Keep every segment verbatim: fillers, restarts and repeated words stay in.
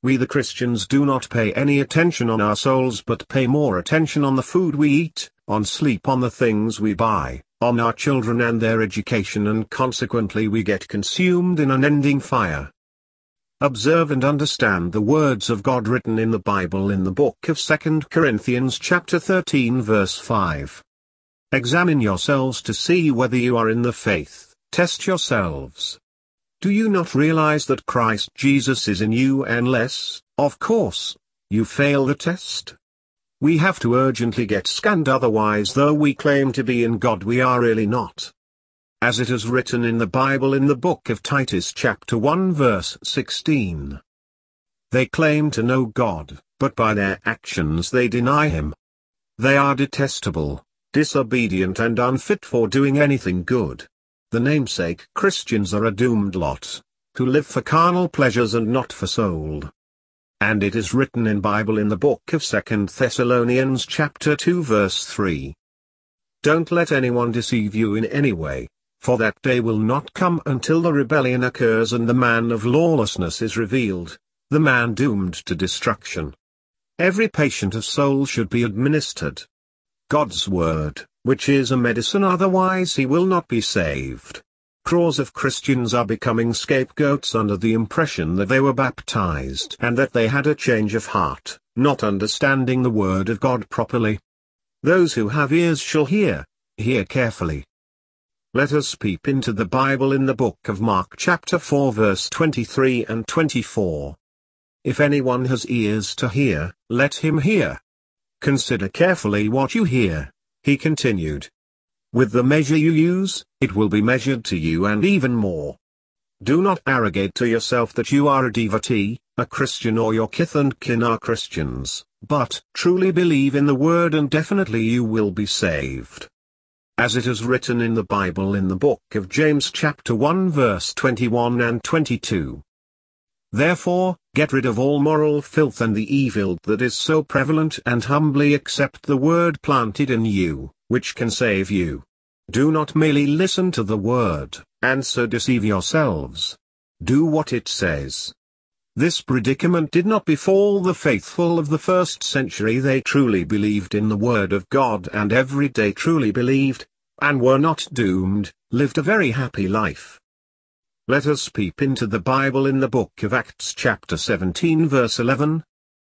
We the Christians do not pay any attention on our souls but pay more attention on the food we eat, on sleep, on the things we buy, on our children and their education, and consequently we get consumed in unending fire. Observe and understand the words of God written in the Bible in the book of Second Corinthians chapter thirteen verse five. Examine yourselves to see whether you are in the faith, test yourselves. Do you not realize that Christ Jesus is in you unless, of course, you fail the test? We have to urgently get scanned, otherwise though we claim to be in God we are really not. As it is written in the Bible in the book of Titus chapter one verse sixteen. They claim to know God, but by their actions they deny Him. They are detestable, disobedient and unfit for doing anything good. The namesake Christians are a doomed lot, who live for carnal pleasures and not for soul. And it is written in Bible in the book of Second Thessalonians chapter two verse three. Don't let anyone deceive you in any way, for that day will not come until the rebellion occurs and the man of lawlessness is revealed, the man doomed to destruction. Every patient of soul should be administered God's word, which is a medicine, otherwise he will not be saved. Crores of Christians are becoming scapegoats under the impression that they were baptized and that they had a change of heart, not understanding the word of God properly. Those who have ears shall hear, hear carefully. Let us peep into the Bible in the book of Mark chapter four verse twenty-three and twenty-four. If anyone has ears to hear, let him hear. Consider carefully what you hear, he continued. With the measure you use, it will be measured to you and even more. Do not arrogate to yourself that you are a devotee, a Christian, or your kith and kin are Christians, but truly believe in the word and definitely you will be saved. As it is written in the Bible in the book of James chapter one verse twenty-one and twenty-two. Therefore, get rid of all moral filth and the evil that is so prevalent, and humbly accept the word planted in you, which can save you. Do not merely listen to the word, and so deceive yourselves. Do what it says. This predicament did not befall the faithful of the first century. They truly believed in the word of God and every day truly believed, and were not doomed, lived a very happy life. Let us peep into the Bible in the book of Acts chapter seventeen verse eleven.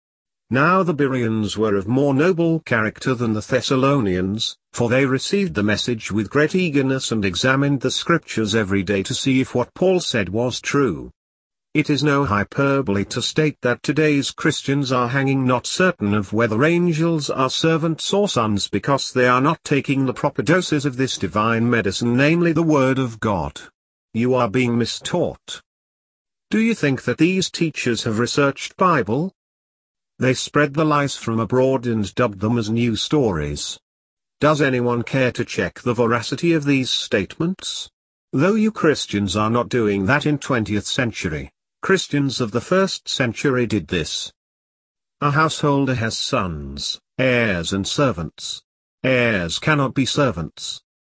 Now the Bereans were of more noble character than the Thessalonians, for they received the message with great eagerness and examined the scriptures every day to see if what Paul said was true. It is no hyperbole to state that today's Christians are hanging not certain of whether angels are servants or sons because they are not taking the proper doses of this divine medicine, namely the Word of God. You are being mistaught. Do you think that these teachers have researched Bible? They spread the lies from abroad and dubbed them as new stories. Does anyone care to check the veracity of these statements? Though you Christians are not doing that in twentieth century, Christians of the first century did this. A householder has sons, heirs and servants. Heirs cannot be servants.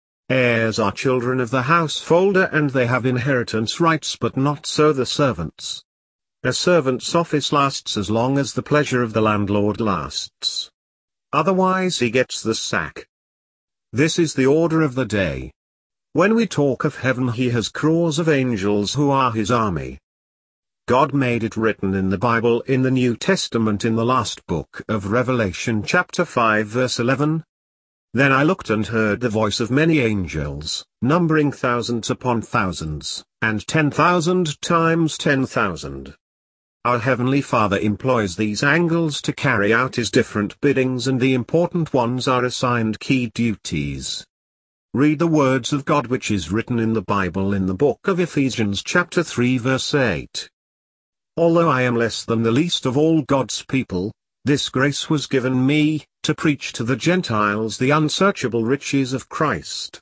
Heirs are children of the householder and they have inheritance rights, but not so the servants. A servant's office lasts as long as the pleasure of the landlord lasts. Otherwise he gets the sack. This is the order of the day. When we talk of heaven, he has crores of angels who are his army. God made it written in the Bible in the New Testament in the last book of Revelation chapter five verse eleven. Then I looked and heard the voice of many angels, numbering thousands upon thousands, and ten thousand times ten thousand. Our Heavenly Father employs these angels to carry out His different biddings, and the important ones are assigned key duties. Read the words of God which is written in the Bible in the book of Ephesians chapter three verse eight. Although I am less than the least of all God's people, this grace was given me, to preach to the Gentiles the unsearchable riches of Christ.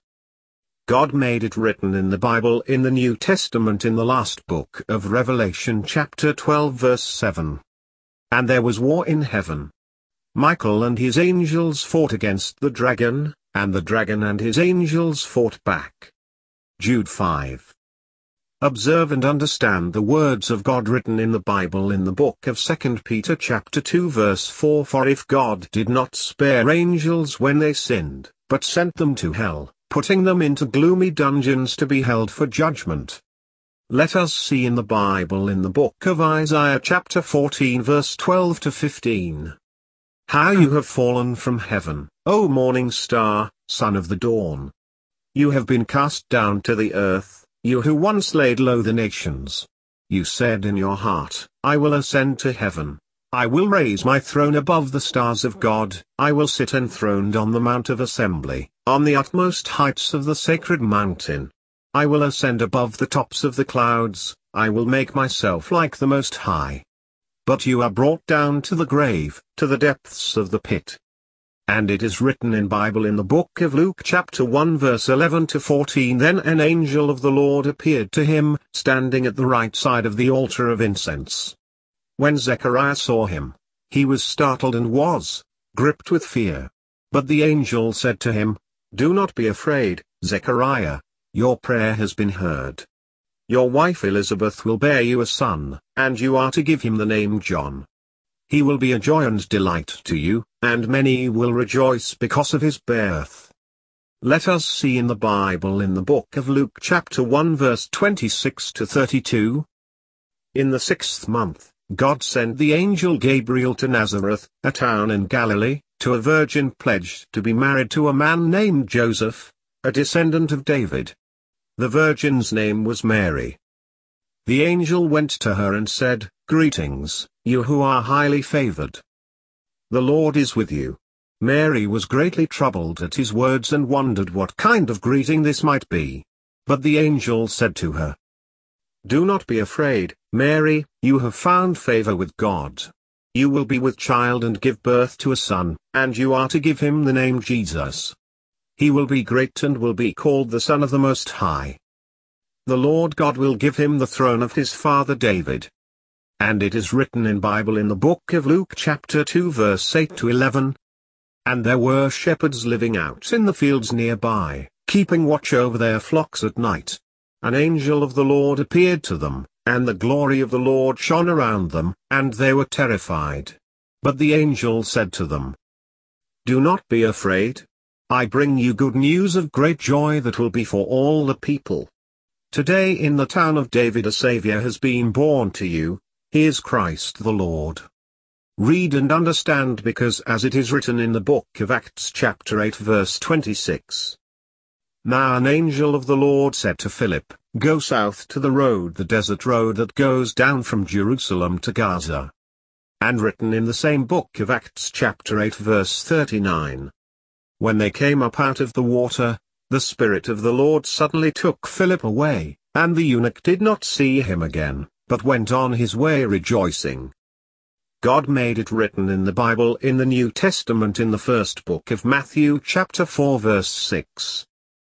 God made it written in the Bible in the New Testament in the last book of Revelation chapter twelve verse seven. And there was war in heaven. Michael and his angels fought against the dragon, and the dragon and his angels fought back. Jude five. Observe and understand the words of God written in the Bible in the book of Second Peter chapter two verse four. For if God did not spare angels when they sinned, but sent them to hell, putting them into gloomy dungeons to be held for judgment. Let us see in the Bible in the book of Isaiah chapter fourteen verse twelve to fifteen. How you have fallen from heaven, O morning star, son of the dawn. You have been cast down to the earth, you who once laid low the nations. You said in your heart, I will ascend to heaven. I will raise my throne above the stars of God. I will sit enthroned on the mount of assembly, on the utmost heights of the sacred mountain. I will ascend above the tops of the clouds. I will make myself like the Most High. But you are brought down to the grave, to the depths of the pit. And it is written in Bible in the book of Luke chapter one verse eleven to fourteen. Then an angel of the Lord appeared to him, standing at the right side of the altar of incense. When Zechariah saw him, he was startled and was gripped with fear. But the angel said to him, Do not be afraid, Zechariah, your prayer has been heard. Your wife Elizabeth will bear you a son, and you are to give him the name John. He will be a joy and delight to you, and many will rejoice because of his birth. Let us see in the Bible in the book of Luke chapter one verse twenty-six to thirty-two. In the sixth month, God sent the angel Gabriel to Nazareth, a town in Galilee, to a virgin pledged to be married to a man named Joseph, a descendant of David. The virgin's name was Mary. The angel went to her and said, Greetings, you who are highly favored. The Lord is with you. Mary was greatly troubled at his words and wondered what kind of greeting this might be. But the angel said to her, Do not be afraid, Mary, you have found favor with God. You will be with child and give birth to a son, and you are to give him the name Jesus. He will be great and will be called the Son of the Most High. The Lord God will give him the throne of his father David. And it is written in Bible in the book of Luke chapter two verse eight to eleven. And there were shepherds living out in the fields nearby, keeping watch over their flocks at night. An angel of the Lord appeared to them, and the glory of the Lord shone around them, and they were terrified. But the angel said to them, Do not be afraid. I bring you good news of great joy that will be for all the people. Today in the town of David a Savior has been born to you. He is Christ the Lord. Read and understand, because as it is written in the book of Acts chapter eight verse twenty-six. Now an angel of the Lord said to Philip, Go south to the road, the desert road that goes down from Jerusalem to Gaza. And written in the same book of Acts chapter eight verse thirty-nine. When they came up out of the water, the Spirit of the Lord suddenly took Philip away, and the eunuch did not see him again, but went on his way rejoicing. God made it written in the Bible in the New Testament in the first book of Matthew chapter four verse six.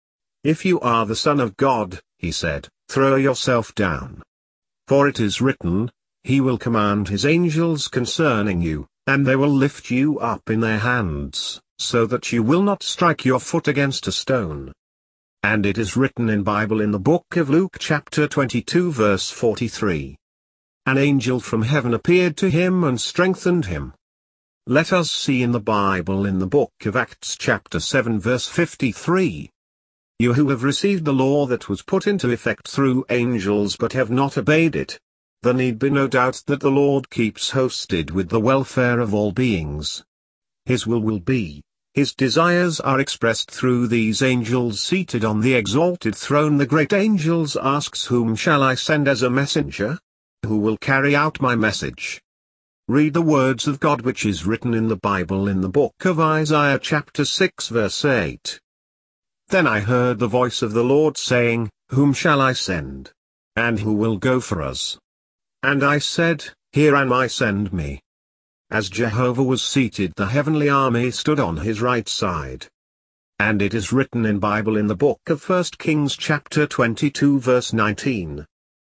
If you are the Son of God, he said, throw yourself down. For it is written, He will command His angels concerning you, and they will lift you up in their hands, so that you will not strike your foot against a stone. And it is written in Bible in the book of Luke chapter twenty-two verse forty-three. An angel from heaven appeared to him and strengthened him. Let us see in the Bible in the book of Acts chapter seven verse fifty-three. You who have received the law that was put into effect through angels but have not obeyed it. There need be no doubt that the Lord keeps hosted with the welfare of all beings. His will will be, His desires are expressed through these angels seated on the exalted throne. The great angels asks, Whom shall I send as a messenger? Who will carry out my message? Read the words of God which is written in the Bible in the book of Isaiah chapter six verse eight. Then I heard the voice of the Lord saying, Whom shall I send? And who will go for us? And I said, Here am I, send me. As Jehovah was seated, the heavenly army stood on his right side. And it is written in Bible in the book of First Kings chapter twenty-two verse nineteen.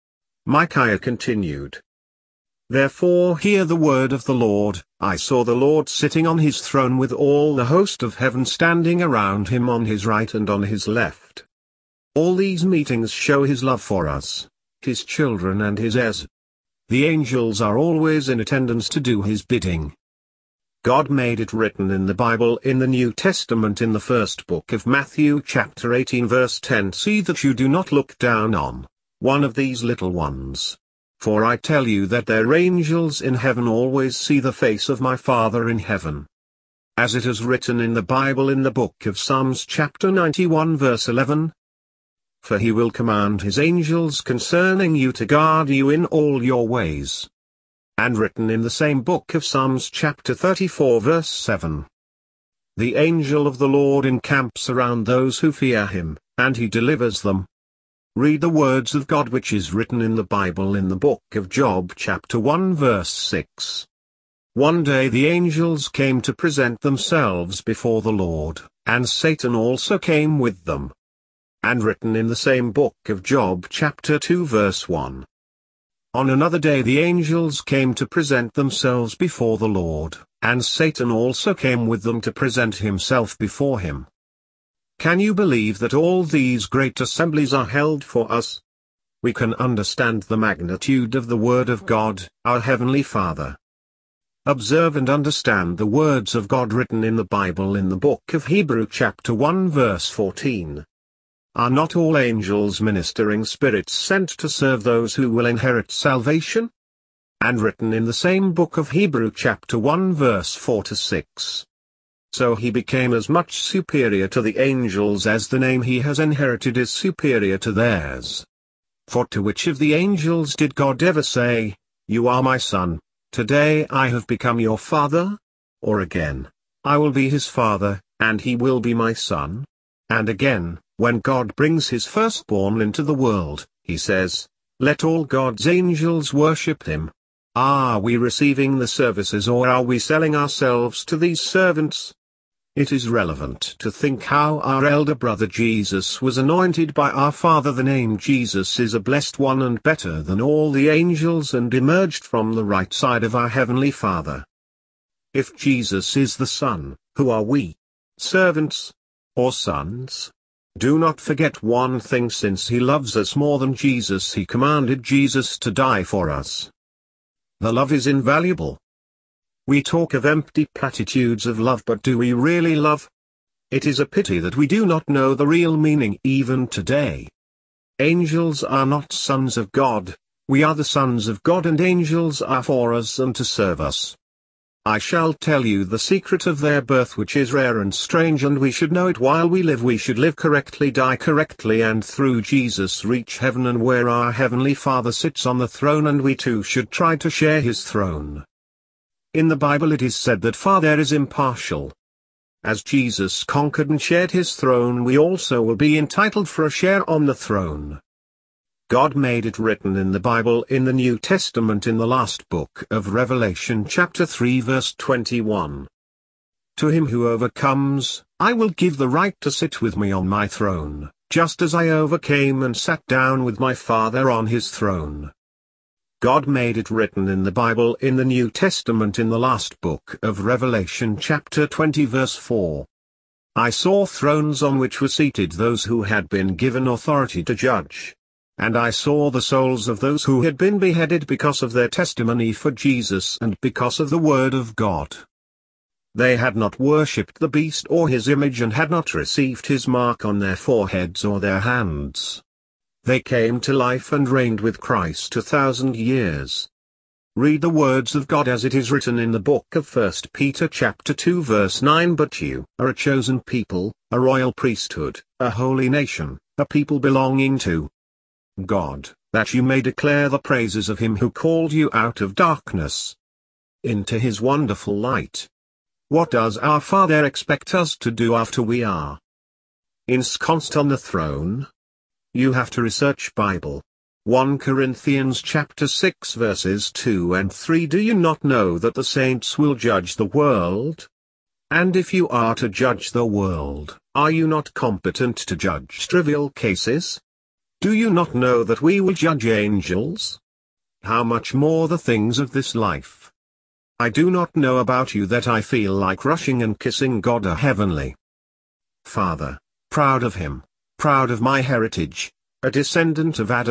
Micaiah continued. Therefore hear the word of the Lord, I saw the Lord sitting on his throne with all the host of heaven standing around him on his right and on his left. All these meetings show his love for us. his children and his heirs. The angels are always in attendance to do his bidding. God made it written in the Bible in the New Testament in the first book of Matthew chapter eighteen verse ten, "See that you do not look down on one of these little ones. For I tell you that their angels in heaven always see the face of my Father in heaven." As it is written in the Bible in the book of Psalms chapter ninety-one verse eleven, "For he will command his angels concerning you to guard you in all your ways." And written in the same book of Psalms chapter thirty-four verse seven, "The angel of the Lord encamps around those who fear him, and he delivers them." Read the words of God which is written in the Bible in the book of Job chapter one verse six. One day the angels came to present themselves before the Lord, and Satan also came with them. And written in the same book of Job chapter two verse one. On another day the angels came to present themselves before the Lord, and Satan also came with them to present himself before him. Can you believe that all these great assemblies are held for us? We can understand the magnitude of the Word of God, our Heavenly Father. Observe and understand the words of God written in the Bible in the book of Hebrews chapter one verse fourteen. Are not all angels ministering spirits sent to serve those who will inherit salvation? And written in the same book of Hebrews chapter one verse four to six. So he became as much superior to the angels as the name he has inherited is superior to theirs. For to which of the angels did God ever say, "You are my son, today I have become your father"? Or again, "I will be his father, and he will be my son"? And again, when God brings his firstborn into the world, he says, "Let all God's angels worship him." Are we receiving the services or are we selling ourselves to these servants? It is relevant to think how our elder brother Jesus was anointed by our Father. The name Jesus is a blessed one and better than all the angels and emerged from the right side of our Heavenly Father. If Jesus is the Son, who are we? Servants? Or sons? Do not forget one thing: since he loves us more than Jesus, he commanded Jesus to die for us. The love is invaluable. We talk of empty platitudes of love, but do we really love? It is a pity that we do not know the real meaning even today. Angels are not sons of God, we are the sons of God, and angels are for us and to serve us. I shall tell you the secret of their birth, which is rare and strange, and we should know it while we live. We should live correctly, die correctly, and through Jesus reach heaven, and where our Heavenly Father sits on the throne, and we too should try to share his throne. In the Bible it is said that Father is impartial. As Jesus conquered and shared his throne, we also will be entitled for a share on the throne. God made it written in the Bible in the New Testament in the last book of Revelation chapter three verse twenty-one. To him who overcomes, I will give the right to sit with me on my throne, just as I overcame and sat down with my Father on his throne. God made it written in the Bible in the New Testament in the last book of Revelation chapter twenty verse four. I saw thrones on which were seated those who had been given authority to judge. And I saw the souls of those who had been beheaded because of their testimony for Jesus and because of the word of God. They had not worshipped the beast or his image and had not received his mark on their foreheads or their hands. They came to life and reigned with Christ a thousand years. Read the words of God as it is written in the book of First Peter chapter two verse nine. But you are a chosen people, a royal priesthood, a holy nation, a people belonging to God, that you may declare the praises of him who called you out of darkness into his wonderful light. What does our Father expect us to do after we are ensconced on the throne? You have to research Bible. First Corinthians chapter six verses two and three. Do you not know that the saints will judge the world? And if you are to judge the world, are you not competent to judge trivial cases? Do you not know that we will judge angels? How much more the things of this life? I do not know about you that I feel like rushing and kissing God our Heavenly Father, proud of him, proud of my heritage, a descendant of Adam,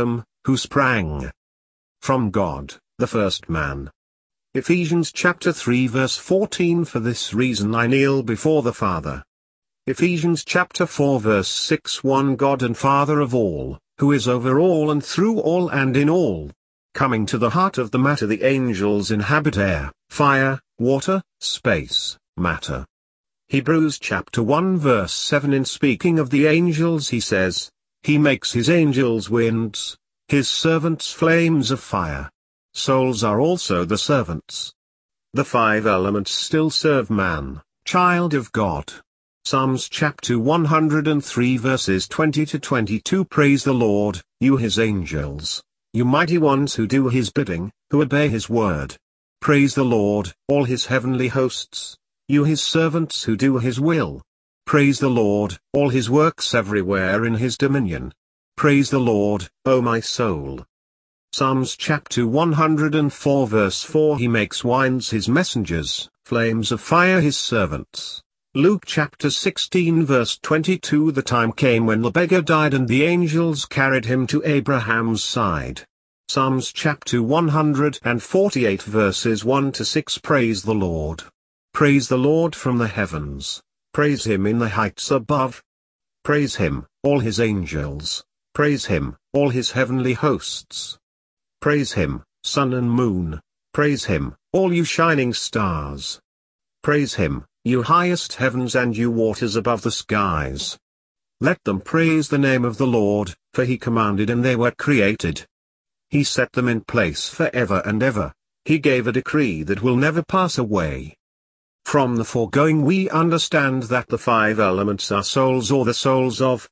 who sprang from God, the first man. Ephesians chapter three verse fourteen. For this reason I kneel before the Father. Ephesians chapter four verse six. One God and Father of all, who is over all and through all and in all. Coming to the heart of the matter, the angels inhabit air, fire, water, space, matter. Hebrews chapter one verse seven. In speaking of the angels he says, He makes his angels winds, his servants flames of fire. Souls are also the servants. The five elements still serve man, child of God. Psalms chapter one hundred three verses twenty to twenty-two. Praise the Lord, you his angels, you mighty ones who do his bidding, who obey his word. Praise the Lord, all his heavenly hosts, you his servants who do his will. Praise the Lord, all his works everywhere in his dominion. Praise the Lord, O my soul. Psalms chapter one hundred four verse four. He makes winds his messengers, flames of fire his servants. Luke chapter sixteen verse twenty-two. The time came when the beggar died and the angels carried him to Abraham's side. Psalms chapter one hundred forty-eight verses one to six. Praise the Lord. Praise the Lord from the heavens, praise him in the heights above. Praise him, all his angels, praise him, all his heavenly hosts. Praise him, sun and moon, praise him, all you shining stars. Praise him, you highest heavens and you waters above the skies. Let them praise the name of the Lord, for he commanded and they were created. He set them in place forever and ever, he gave a decree that will never pass away. From the foregoing we understand that the five elements are souls or the souls of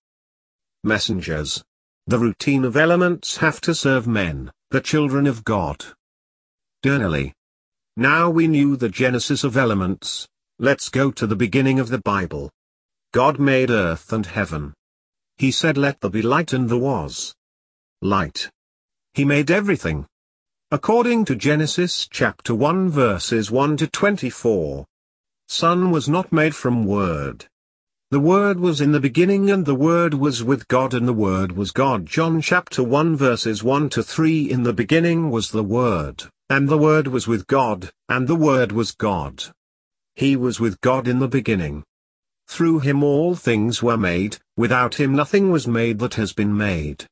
messengers. The routine of elements have to serve men, the children of God. Dernally. Now we knew the genesis of elements, let's go to the beginning of the Bible. God made earth and heaven. He said let there be light and there was light. He made everything. According to Genesis chapter one verses one to twenty-four. Sun was not made from word. The Word was in the beginning and the Word was with God and the Word was God. John chapter one verses one to three. In the beginning was the Word, and the Word was with God, and the Word was God. He was with God in the beginning. Through him all things were made, without him nothing was made that has been made.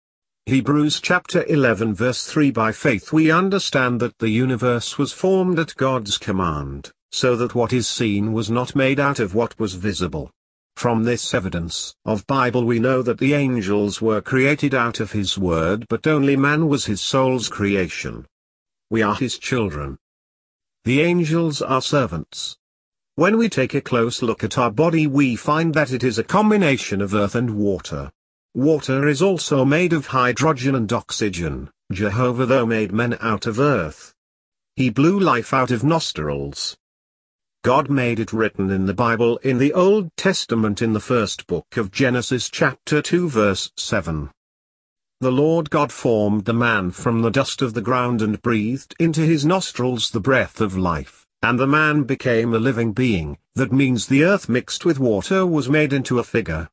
Hebrews chapter eleven verse three. By faith we understand that the universe was formed at God's command, so that what is seen was not made out of what was visible. From this evidence of Bible we know that the angels were created out of his word, but only man was his soul's creation. We are his children. The angels are servants. When we take a close look at our body we find that it is a combination of earth and water. Water is also made of hydrogen and oxygen. Jehovah though made men out of earth. He blew life out of nostrils. God made it written in the Bible in the Old Testament in the first book of Genesis chapter two verse seven. The Lord God formed the man from the dust of the ground and breathed into his nostrils the breath of life, and the man became a living being. That means the earth mixed with water was made into a figure.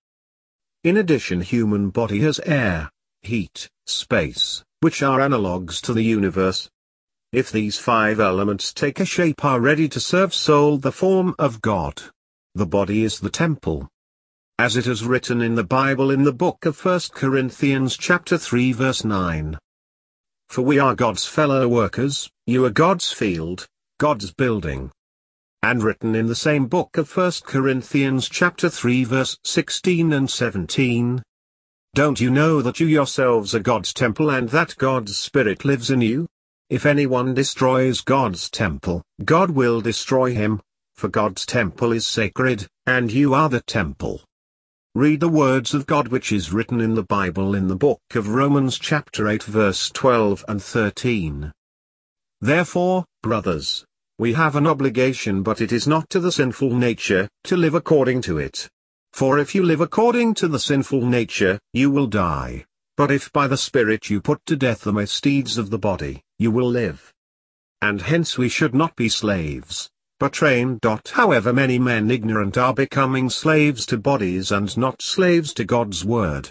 In addition, human body has air, heat, space, which are analogues to the universe. If these five elements take a shape are ready to serve soul the form of God. The body is the temple. As it is written in the Bible in the book of First Corinthians chapter three verse nine. For we are God's fellow workers, you are God's field, God's building. And written in the same book of First Corinthians chapter three verse sixteen and seventeen. Don't you know that you yourselves are God's temple and that God's Spirit lives in you? If anyone destroys God's temple, God will destroy him, for God's temple is sacred, and you are the temple. Read the words of God which is written in the Bible in the book of Romans chapter eight verse twelve and thirteen. Therefore, brothers, we have an obligation, but it is not to the sinful nature, to live according to it. For if you live according to the sinful nature, you will die. But if by the Spirit you put to death the misdeeds of the body, you will live. And hence we should not be slaves, but trained. However many men ignorant are becoming slaves to bodies and not slaves to God's word.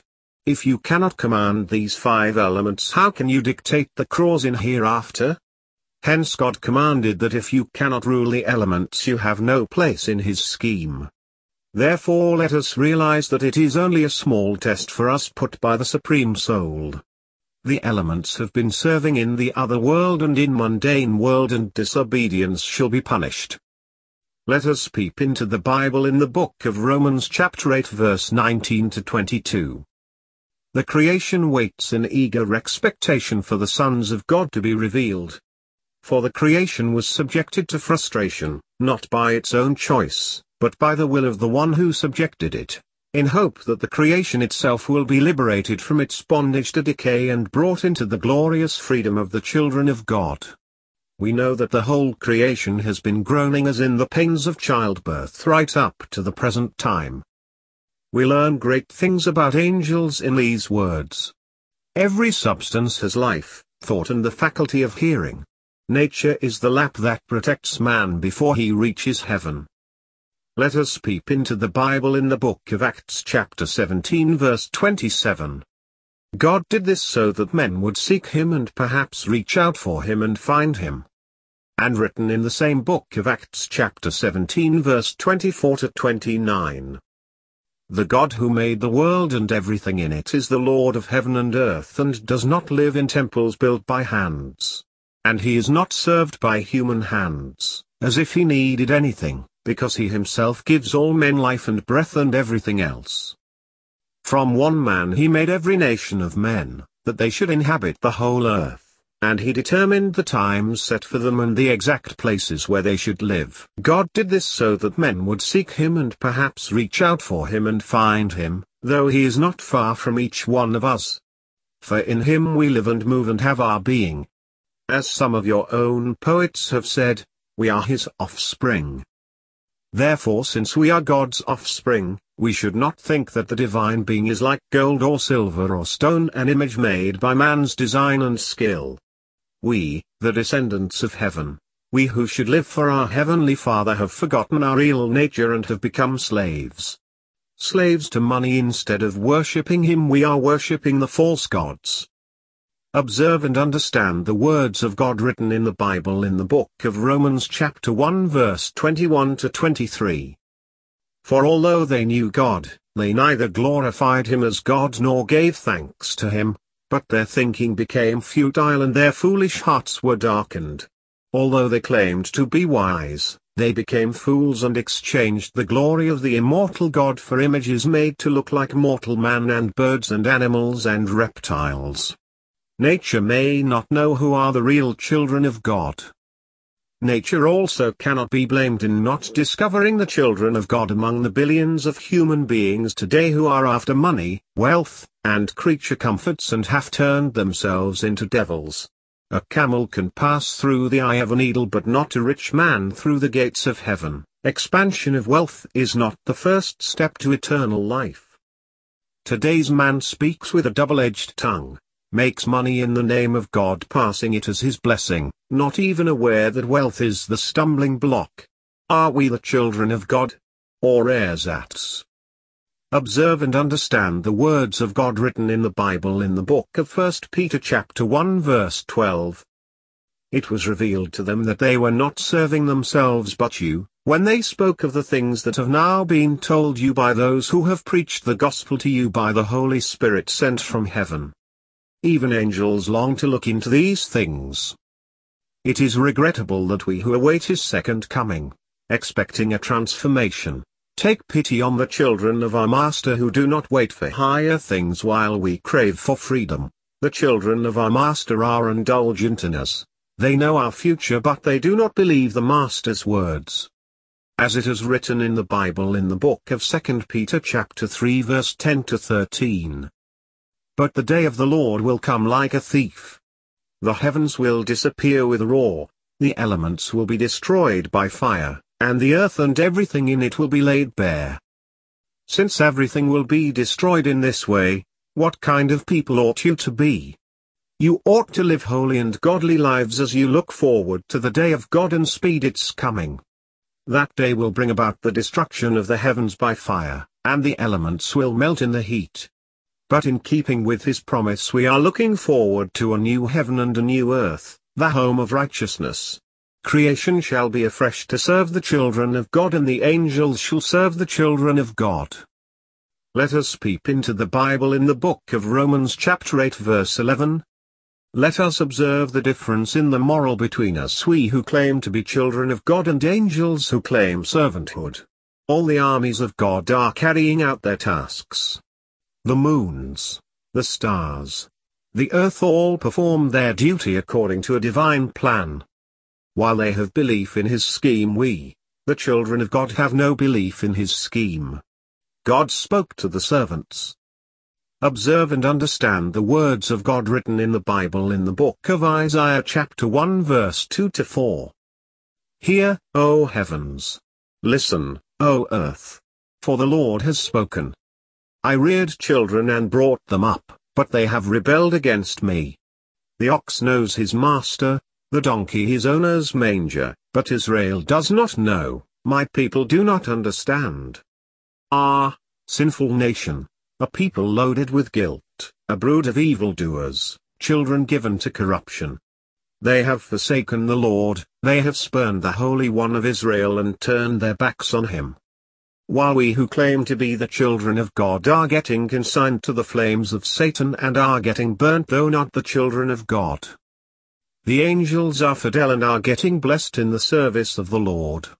If you cannot command these five elements, how can you dictate the cause in hereafter? Hence God commanded that if you cannot rule the elements, you have no place in his scheme. Therefore let us realize that it is only a small test for us put by the Supreme Soul. The elements have been serving in the other world and in mundane world, and disobedience shall be punished. Let us peep into the Bible in the book of Romans chapter eight verse nineteen to twenty-two. The creation waits in eager expectation for the sons of God to be revealed. For the creation was subjected to frustration, not by its own choice, but by the will of the one who subjected it, in hope that the creation itself will be liberated from its bondage to decay and brought into the glorious freedom of the children of God. We know that the whole creation has been groaning as in the pains of childbirth right up to the present time. We learn great things about angels in these words. Every substance has life, thought, and the faculty of hearing. Nature is the lap that protects man before he reaches heaven. Let us peep into the Bible in the book of Acts chapter seventeen verse twenty-seven. God did this so that men would seek him and perhaps reach out for him and find him. And written in the same book of Acts chapter seventeen verse twenty-four to twenty-nine. The God who made the world and everything in it is the Lord of heaven and earth, and does not live in temples built by hands. And he is not served by human hands, as if he needed anything, because he himself gives all men life and breath and everything else. From one man he made every nation of men, that they should inhabit the whole earth. And he determined the times set for them and the exact places where they should live. God did this so that men would seek him and perhaps reach out for him and find him, though he is not far from each one of us. For in him we live and move and have our being. As some of your own poets have said, we are his offspring. Therefore, since we are God's offspring, we should not think that the divine being is like gold or silver or stone, an image made by man's design and skill. We, the descendants of heaven, we who should live for our heavenly Father, have forgotten our real nature and have become slaves. Slaves to money. Instead of worshipping him, we are worshipping the false gods. Observe and understand the words of God written in the Bible in the book of Romans chapter one verse twenty-one to twenty-three. For although they knew God, they neither glorified him as God nor gave thanks to him, but their thinking became futile and their foolish hearts were darkened. Although they claimed to be wise, they became fools and exchanged the glory of the immortal God for images made to look like mortal man and birds and animals and reptiles. Nature may not know who are the real children of God. Nature also cannot be blamed in not discovering the children of God among the billions of human beings today who are after money, wealth, and creature comforts and have turned themselves into devils. A camel can pass through the eye of a needle, but not a rich man through the gates of heaven. Expansion of wealth is not the first step to eternal life. Today's man speaks with a double-edged tongue, makes money in the name of God, passing it as his blessing, not even aware that wealth is the stumbling block. Are we the children of God? Or ersatz? Observe and understand the words of God written in the Bible in the book of First Peter chapter one verse twelve. It was revealed to them that they were not serving themselves but you, when they spoke of the things that have now been told you by those who have preached the gospel to you by the Holy Spirit sent from heaven. Even angels long to look into these things. It is regrettable that we who await his second coming, expecting a transformation, take pity on the children of our Master who do not wait for higher things while we crave for freedom. The children of our Master are indulgent in us. They know our future, but they do not believe the Master's words. As it is written in the Bible in the book of Second Peter chapter three verse ten to thirteen. But the day of the Lord will come like a thief. The heavens will disappear with a roar, the elements will be destroyed by fire, and the earth and everything in it will be laid bare. Since everything will be destroyed in this way, what kind of people ought you to be? You ought to live holy and godly lives as you look forward to the day of God and speed its coming. That day will bring about the destruction of the heavens by fire, and the elements will melt in the heat. but in keeping with his promise we are looking forward to a new heaven and a new earth, the home of righteousness. Creation shall be afresh to serve the children of God, and the angels shall serve the children of God. Let us peep into the Bible in the book of Romans chapter eight verse eleven. Let us observe the difference in the moral between us, we who claim to be children of God, and angels who claim servanthood. All the armies of God are carrying out their tasks. The moons, the stars, the earth all perform their duty according to a divine plan. While they have belief in his scheme, we, the children of God, have no belief in his scheme. God spoke to the servants. Observe and understand the words of God written in the Bible in the book of Isaiah chapter one verse two to four. Hear, O heavens! Listen, O earth! For the Lord has spoken. I reared children and brought them up, but they have rebelled against me. The ox knows his master, the donkey his owner's manger, but Israel does not know, my people do not understand. Ah, sinful nation, a people loaded with guilt, a brood of evildoers, children given to corruption. They have forsaken the Lord, they have spurned the Holy One of Israel and turned their backs on him. While we who claim to be the children of God are getting consigned to the flames of Satan and are getting burnt, though not the children of God. The angels are fidel and are getting blessed in the service of the Lord.